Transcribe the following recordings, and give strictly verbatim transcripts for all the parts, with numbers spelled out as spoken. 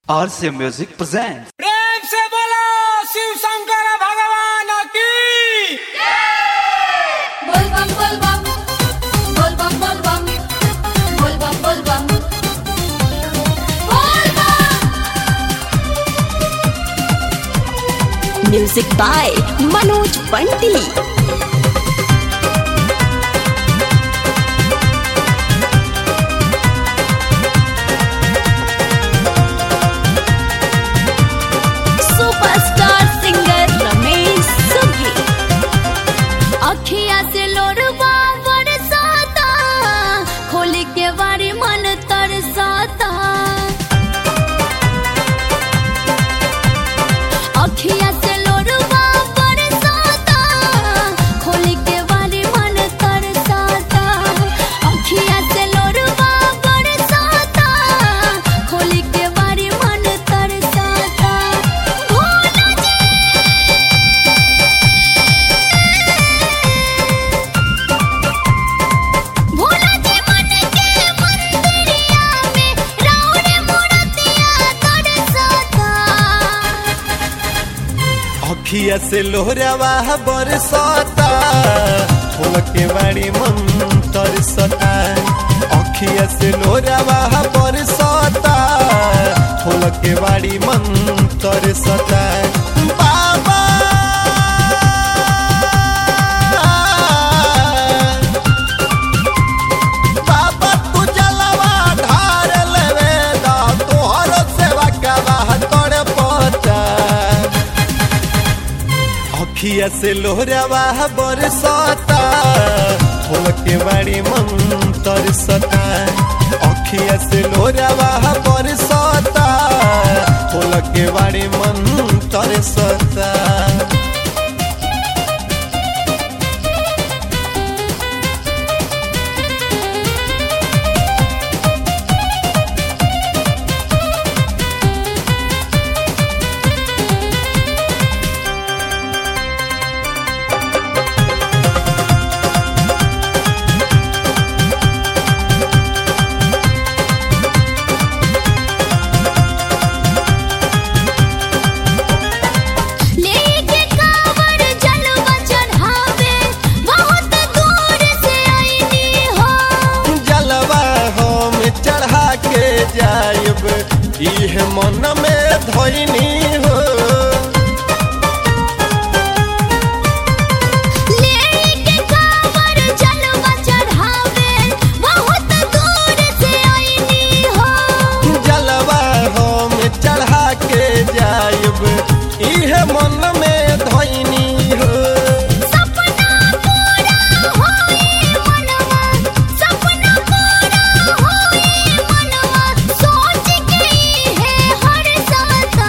आर से music present. प्रेम से बोलो शिव शंकर भगवान की। बोल बम बोल बम बोल बम बोल बम बोल बम बोल बम बोल बम। Music by Manoj Bunty. अखिया से लोरवा बरसाता, खोली के बारी मन तरसाता। अखिया से लोरवा बरसाता, खोली के बारी मन तरसाता। अखिया से लोरवा बरसाता, खोली के बारी मन तरसाता। भोला जी भोला जी मन के मंदिरिया में राउर मूर्तिया तरसता। अखिया से लोहरावा बरसता, फूल के बाड़ी मन तरसता। अखिया से लोहरावा बरसता, फूल के बाड़ी मन तरसता। बाबा बाबा तू जलवा ढार लेवे दा, तोहर सेवा कबा कर पता। अखिया से लोहरावा बरसता, फूल के बाड़ी मन तरसता। अखिया से लोहरावा बरसता, फूल के बाड़ी मन तरसता। लेके कांवर जलवा चढ़ावे, बहुत दूर से आईनी हो। जलवा हम चढ़ा के जायब, इह मन में धोइनी हो। लेके कांवर जलवा चढ़ावे, बहुत दूर से आईनी हो। जलवा हम चढ़ा के जायब, इह मन में धोइनी हो। सपना पूरा होई मनवा, सपना पूरा होई मनवा, सोच के है हर साता।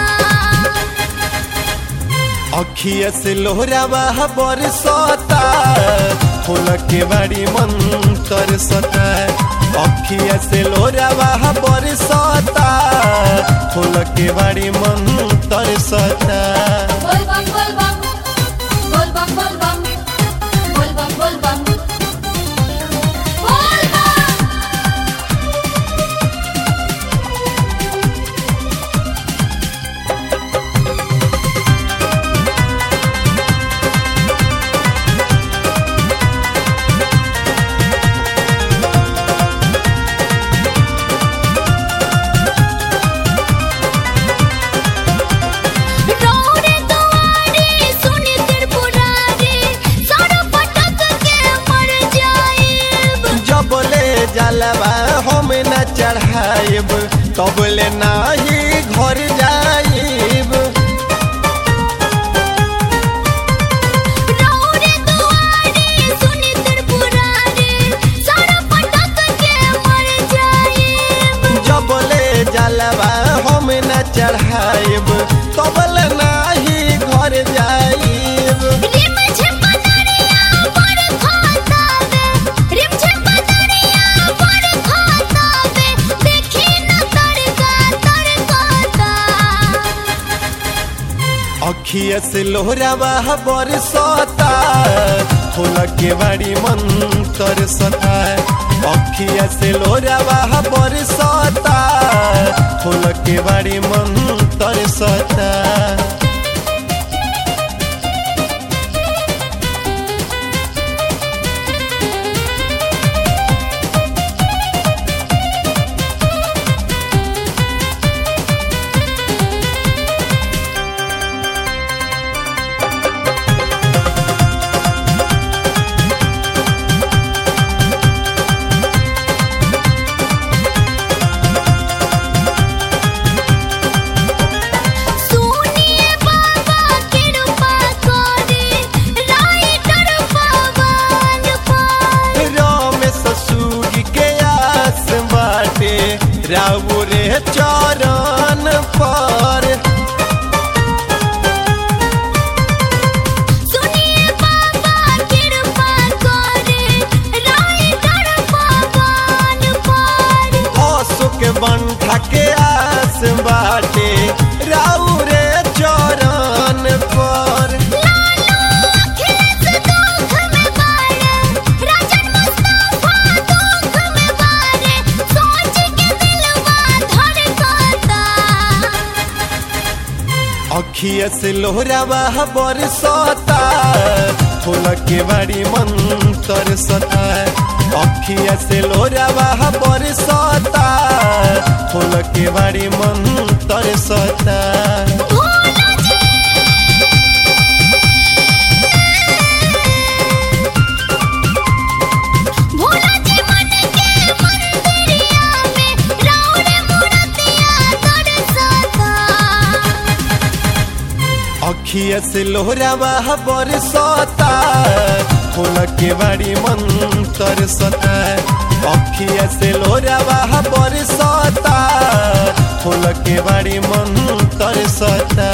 अखिया से लोहरावा बरसता, फूल के बाड़ी मन तरसता। अखिया से लोहरावा बरसता, फूल के बाड़ी मन तरसता। बोल बम बोल बम बोल बम बोल बम बोल बम बोल बम बोल बम। रौरे दुआरे सुनि त्रिपुरारी, सर पटक के मर जाइब। जबले जलवा हम न चढ़ाइब, तबले नाही घर जाइब। रौरे दुआरे सुनि त्रिपुरारी, सर पटक के मर जाइब। जबले जलवा हम न चढ़ाइब, तबले नाही घर जाइब। रिम झिम बदरिया पर खातावे, रिम झिम बदरिया पर खातावे, देखी न तरका तरकाता। अखिया से लोहरावा बरसता, फूल के बाड़ी मन तरसता। अखिया से लोहरावा बरसता, फूल के बाड़ी मन तरसता। सुनिए बाबा कृपा करे राइटर पवन पर। रमेश सूरी के आस बाटे राउ रे चरण पर। सुनिए बाबा कृपा करे राइटर पवन पर। अशोक बंठा के आस बाटे राउ रे चरण पर। लालू अखिलेश दुख में बारे, राजन मुस्तफा दुख में बारे, सोच के दिलवा धड़कता। अखिया से लोहरावा बरसता फूल के बाड़ी मन तरसता। अखिया से लोहरावा बरसता फूल के बाड़ी मन तरसता। भोला जी भोला जी मन के मंदिरिया में राउर मूर्तिया दर्शता। अखिया से लोहरावा बरसता फूल के बाड़ी मन तरसता। अखिया से लोहरावा बरसता फूल के बाड़ी मन तरसता।